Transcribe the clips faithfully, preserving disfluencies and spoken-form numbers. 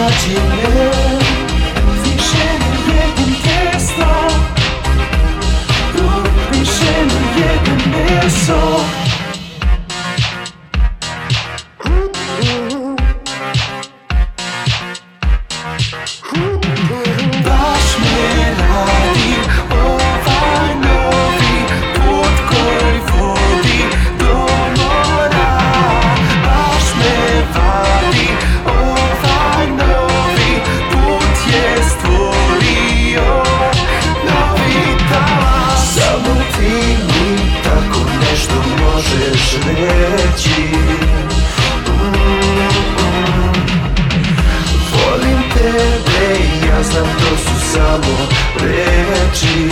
nađi me, više ne jedem testo, više ne jedem meso. Baš me radi ovaj novi put koji vodi do mora. Baš me vadi ovaj novi put je stvorio novi talas. Samo ti mi tako nešto možeš reći. Volim tebe i ja znam to su samo reči.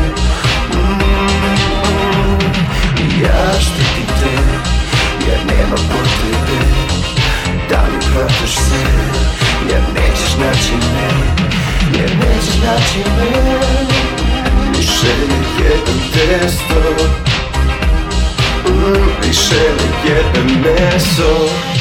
Ja štitim te jer nema potrebe da mi vrataš se, jer nećeš naći me, jer nećeš naći me. Više ne jedem testo, više ne jedem meso.